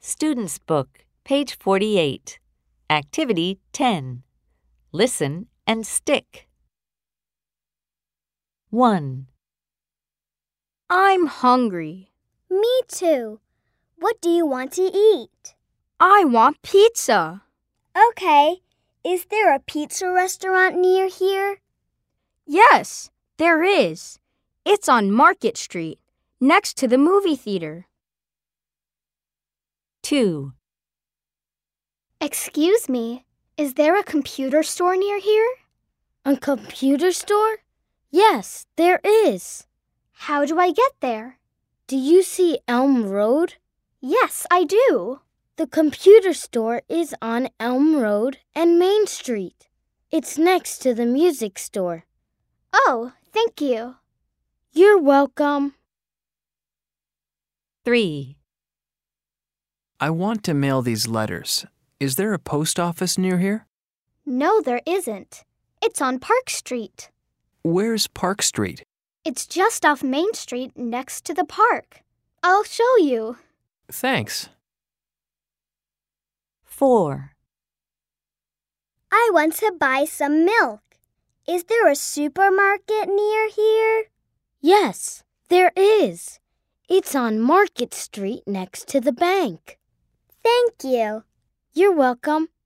Student's Book, page 48. Activity 10. Listen and stick. 1. I'm hungry. Me too. What do you want to eat? I want pizza. Okay. Is there a pizza restaurant near here? Yes, there is. It's on Market Street, next to the movie theater. 2. Excuse me, is there a computer store near here? A computer store? Yes, there is. How do I get there? Do you see Elm Road? Yes, I do. The computer store is on Elm Road and Main Street. It's next to the music store. Oh, thank you. You're welcome. 3. I want to mail these letters. Is there a post office near here? No, there isn't. It's on Park Street. Where's Park Street? It's just off Main Street next to the park. I'll show you. Thanks. 4. I want to buy some milk. Is there a supermarket near here? Yes, there is. It's on Market Street next to the bank. Thank you. You're welcome.